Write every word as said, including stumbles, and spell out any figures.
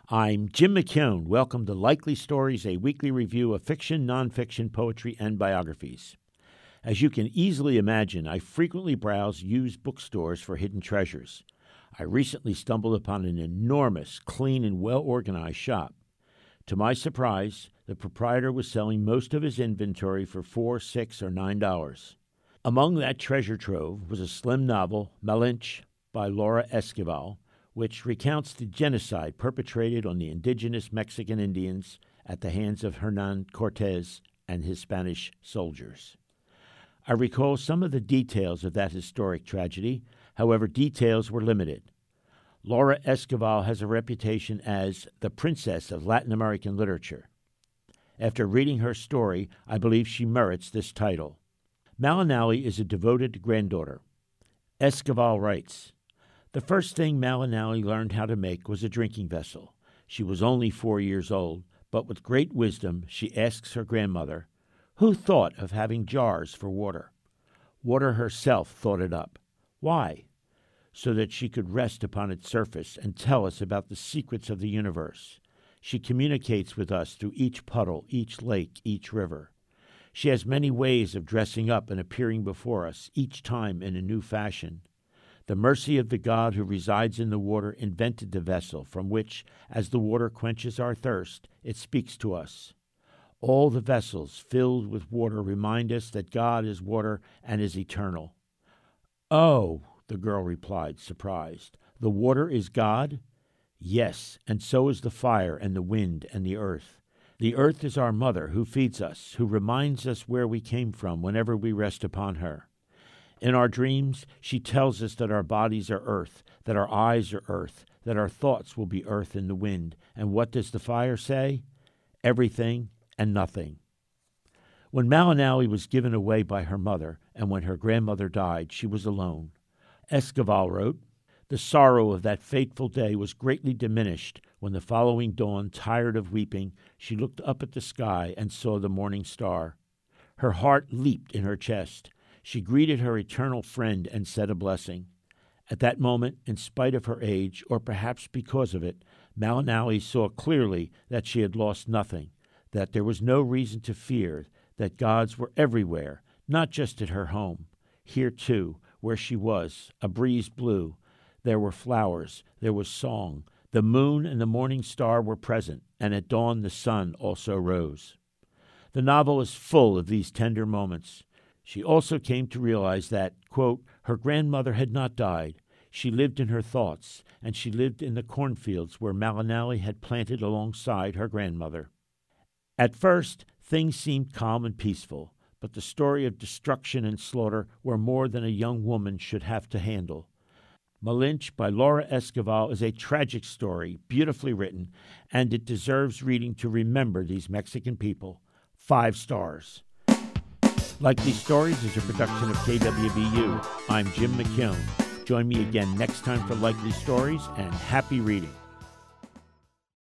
I'm Jim McKeown. Welcome to Likely Stories, a weekly review of fiction, nonfiction, poetry, and biographies. As you can easily imagine, I frequently browse used bookstores for hidden treasures. I recently stumbled upon an enormous, clean, and well-organized shop. To my surprise, the proprietor was selling most of his inventory for four, six, or nine dollars. Among that treasure trove was a slim novel, Malinche, by Laura Esquivel, which recounts the genocide perpetrated on the indigenous Mexican Indians at the hands of Hernan Cortez and his Spanish soldiers. I recall some of the details of that historic tragedy, however, details were limited. Laura Esquivel has a reputation as the princess of Latin American literature. After reading her story, I believe she merits this title. Malinali is a devoted granddaughter. Esquivel writes, "The first thing Malinali learned how to make was a drinking vessel. She was only four years old, but with great wisdom she asks her grandmother, 'Who thought of having jars for water?' Water herself thought it up. Why? So that she could rest upon its surface and tell us about the secrets of the universe. She communicates with us through each puddle, each lake, each river. She has many ways of dressing up and appearing before us, each time in a new fashion. The mercy of the God who resides in the water invented the vessel from which, as the water quenches our thirst, it speaks to us. All the vessels filled with water remind us that God is water and is eternal." "Oh," the girl replied, surprised, "the water is God?" "Yes, and so is the fire and the wind and the earth. The earth is our mother who feeds us, who reminds us where we came from whenever we rest upon her. In our dreams, she tells us that our bodies are earth, that our eyes are earth, that our thoughts will be earth in the wind. And what does the fire say? Everything and nothing." When Malinali was given away by her mother, and when her grandmother died, she was alone. Esquivel wrote, "The sorrow of that fateful day was greatly diminished when the following dawn, tired of weeping, she looked up at the sky and saw the morning star. Her heart leaped in her chest. She greeted her eternal friend and said a blessing. At that moment, in spite of her age, or perhaps because of it, Malinali saw clearly that she had lost nothing, that there was no reason to fear, that gods were everywhere, not just at her home. Here, too, where she was, a breeze blew. There were flowers, there was song. The moon and the morning star were present, and at dawn the sun also rose." The novel is full of these tender moments. She also came to realize that, quote, her grandmother had not died. She lived in her thoughts, and she lived in the cornfields where Malinali had planted alongside her grandmother. At first, things seemed calm and peaceful, but the story of destruction and slaughter were more than a young woman should have to handle. Malinche by Laura Esquivel is a tragic story, beautifully written, and it deserves reading to remember these Mexican people. Five stars. Likely Stories is a production of K W B U. I'm Jim McKeown. Join me again next time for Likely Stories, and happy reading.